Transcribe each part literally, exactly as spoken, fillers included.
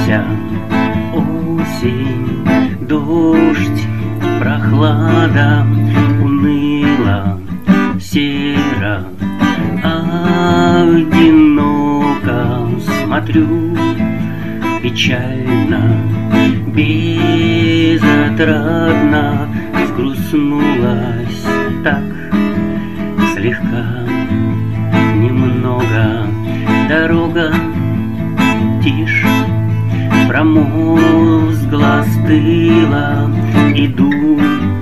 Вся осень, дождь, прохлада, уныло, серо, одиноко смотрю, печально, безотрадно сгрустнулась так слегка, немного дорога, тишь, промозгла, стыла, иду,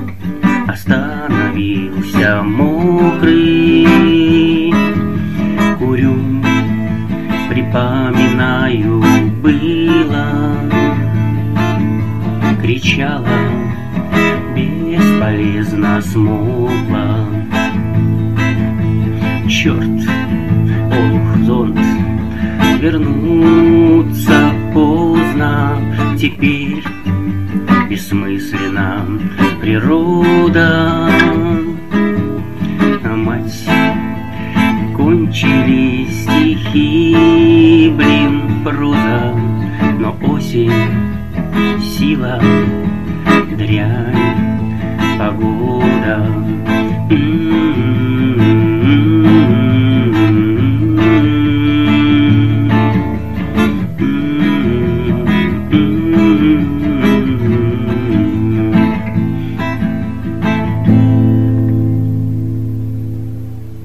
остановился мокрый, курю, припоминаю, было, кричала, бесполезно смолкла. Черт, ох, зонт, вернуться поздно, теперь бессмысленно природа. Мать, кончились стихи, блин, проза, но осень, сила, дрянь, погода. М-м-м.